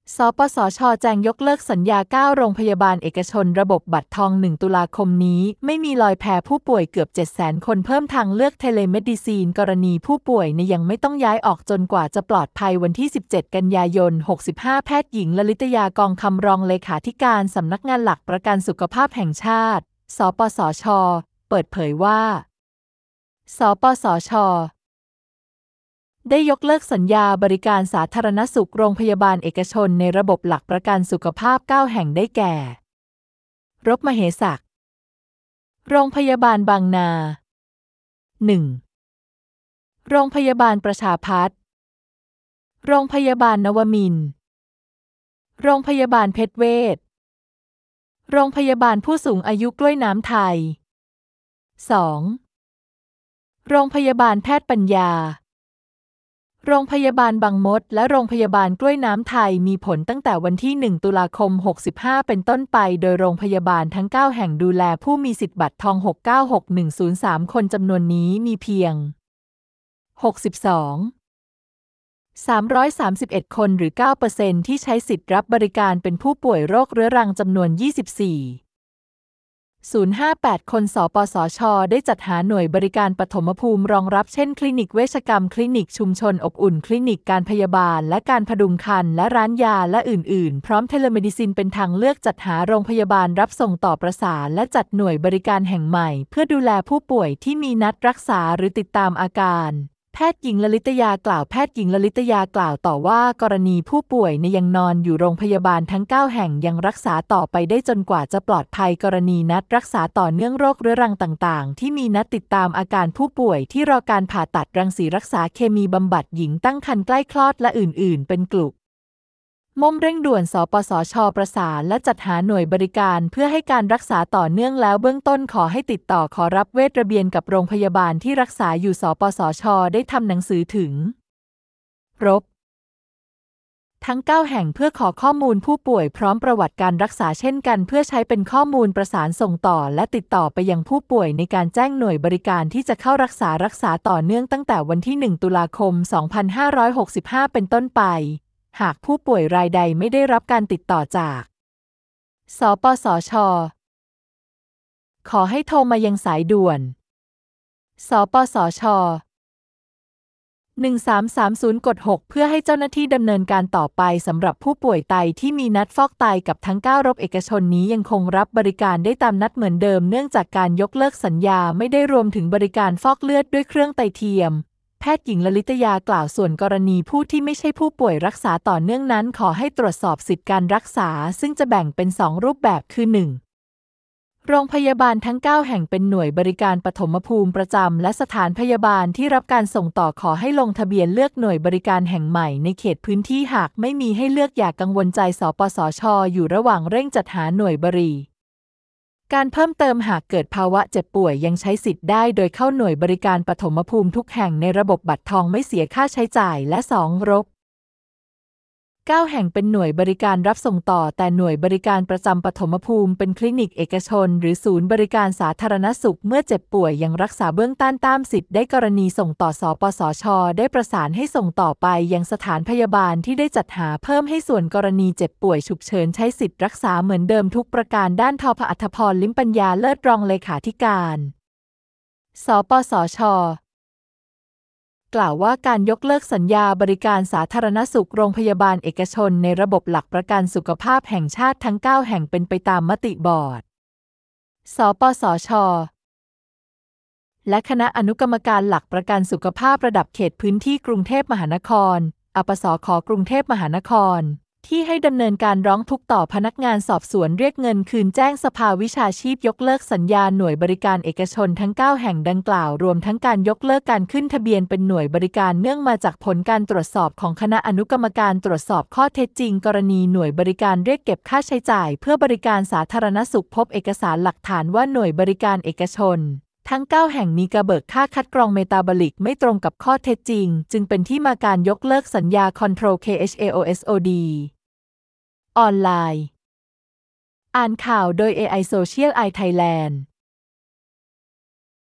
สปสช.แจงยกเลิกสัญญา 9 โรงพยาบาลเอกชนระบบบัตรทอง 1 ตุลาคมนี้ไม่มีลอยแพผู้ป่วยเกือบ 700,000 คนเพิ่มทางเลือกเทเลเมดิซีนกรณีผู้ป่วยยังไม่ต้องย้ายออกจนกว่าจะปลอดภัยวันที่ 17 กันยายน 65 แพทย์หญิงลลิตยากองคำรองเลขาธิการสำนักงานหลักประกันสุขภาพแห่งชาติ สปสช.เปิดเผยว่า สปสช.ได้ยกเลิกสัญญาบริการสาธารณสุขโรงพยาบาลเอกชนในระบบหลักประกันสุขภาพ 9 แห่งได้แก่ รบมเหสัก โรงพยาบาลบางนา 1. โรงพยาบาลประชาพัฒน์ โรงพยาบาลนวมินทร์ โรงพยาบาลเพชรเวช โรงพยาบาลผู้สูงอายุกล้วยน้ำไทย 2. โรงพยาบาลแพทย์ปัญญาโรงพยาบาลบางมดและโรงพยาบาลกล้วยน้ำไทยมีผลตั้งแต่วันที่ 1 ตุลาคม 65 เป็นต้นไปโดยโรงพยาบาลทั้ง 9 แห่งดูแลผู้มีสิทธิบัตรทอง 696103 คนจำนวนนี้มีเพียง 331 คนหรือ 9% ที่ใช้สิทธิ์รับบริการเป็นผู้ป่วยโรคเรื้อรังจำนวน 24,058 คนสปสช.ได้จัดหาหน่วยบริการปฐมภูมิรองรับเช่นคลินิกเวชกรรมคลินิกชุมชนอบอุ่นคลินิกการพยาบาลและการพดุงครรภ์และร้านยาและอื่นๆพร้อมเทเลเมดิซินเป็นทางเลือกจัดหาโรงพยาบาลรับส่งต่อประสานและจัดหน่วยบริการแห่งใหม่เพื่อดูแลผู้ป่วยที่มีนัดรักษาหรือติดตามอาการแพทย์หญิงลลิตยากล่าวแพทย์หญิงลลิตยากล่าวต่อว่ากรณีผู้ป่วยยังนอนอยู่โรงพยาบาลทั้ง 9 แห่งยังรักษาต่อไปได้จนกว่าจะปลอดภัยกรณีนัดรักษาต่อเนื่องโรคเรื้อรังต่างๆที่มีนัดติดตามอาการผู้ป่วยที่รอการผ่าตัดรังสีรักษาเคมีบำบัดหญิงตั้งครรภ์ใกล้คลอดและอื่นๆเป็นกลุ่มม่มเร่งด่วนสปสช.ประสานและจัดหาหน่วยบริการเพื่อให้การรักษาต่อเนื่องแล้วเบื้องต้นขอให้ติดต่อขอรับเวชระเบียนกับโรงพยาบาลที่รักษาอยู่สปสช.ได้ทำหนังสือถึงรบทั้ง 9 แห่งเพื่อขอข้อมูลผู้ป่วยพร้อมประวัติการรักษาเช่นกันเพื่อใช้เป็นข้อมูลประสานส่งต่อและติดต่อไปยังผู้ป่วยในการแจ้งหน่วยบริการที่จะเข้ารักษาต่อเนื่องตั้งแต่วันที่ 1 ตุลาคม 2565 เป็นต้นไปหากผู้ป่วยรายใดไม่ได้รับการติดต่อจากสปสช.ขอให้โทรมายังสายด่วนสปสช. 1330 กด 6 เพื่อให้เจ้าหน้าที่ดำเนินการต่อไปสำหรับผู้ป่วยไตที่มีนัดฟอกไตกับทั้ง 9 โรงเอกชนนี้ยังคงรับบริการได้ตามนัดเหมือนเดิมเนื่องจากการยกเลิกสัญญาไม่ได้รวมถึงบริการฟอกเลือดด้วยเครื่องไตเทียมแพทย์หญิงลลิตยากล่าวส่วนกรณีผู้ที่ไม่ใช่ผู้ป่วยรักษาต่อเนื่องนั้นขอให้ตรวจสอบสิทธิการรักษาซึ่งจะแบ่งเป็น 2 รูปแบบคือ 1. โรงพยาบาลทั้ง 9 แห่งเป็นหน่วยบริการปฐมภูมิประจำและสถานพยาบาลที่รับการส่งต่อขอให้ลงทะเบียนเลือกหน่วยบริการแห่งใหม่ในเขตพื้นที่หากไม่มีให้เลือกอย่ากังวลใจสปสช.อยู่ระหว่างเร่งจัดหาหน่วยบริการเพิ่มเติมหากเกิดภาวะเจ็บป่วยยังใช้สิทธิ์ได้โดยเข้าหน่วยบริการปฐมภูมิทุกแห่งในระบบบัตรทองไม่เสียค่าใช้จ่ายและ 2. รบ9 แห่งเป็นหน่วยบริการรับส่งต่อแต่หน่วยบริการประจำปฐมภูมิเป็นคลินิกเอกชนหรือศูนย์บริการสาธารณสุขเมื่อเจ็บป่วยยังรักษาเบื้องต้นตามสิทธิ์ได้กรณีส่งต่อสปสช.ได้ประสานให้ส่งต่อไปยังสถานพยาบาลที่ได้จัดหาเพิ่มให้ส่วนกรณีเจ็บป่วยฉุกเฉินใช้สิทธิ์รักษาเหมือนเดิมทุกประการด้านทพ.อัธพร ลิ้มปัญญาเลิศรองเลขาธิการสปสช.กล่าวว่าการยกเลิกสัญญาบริการสาธารณสุขโรงพยาบาลเอกชนในระบบหลักประกันสุขภาพแห่งชาติทั้ง 9 แห่งเป็นไปตามมติบอร์ดสปสช.และคณะอนุกรรมการหลักประกันสุขภาพระดับเขตพื้นที่กรุงเทพมหานครอปสข.กรุงเทพมหานครที่ให้ดำเนินการร้องทุกข์ต่อพนักงานสอบสวนเรียกเงินคืนแจ้งสภาวิชาชีพยกเลิกสัญญาหน่วยบริการเอกชนทั้ง 9 แห่งดังกล่าวรวมทั้งการยกเลิกการขึ้นทะเบียนเป็นหน่วยบริการเนื่องมาจากผลการตรวจสอบของคณะอนุกรรมการตรวจสอบข้อเท็จจริงกรณีหน่วยบริการเรียกเก็บค่าใช้จ่ายเพื่อบริการสาธารณสุขพบเอกสารหลักฐานว่าหน่วยบริการเอกชนทั้ง 9 แห่งมีการเบิกค่าคัดกรองเมตาบอลิกไม่ตรงกับข้อเท็จจริงจึงเป็นที่มาการยกเลิกสัญญา Control KHAOSODออนไลน์อ่านข่าวโดย AI Social Eye Thailand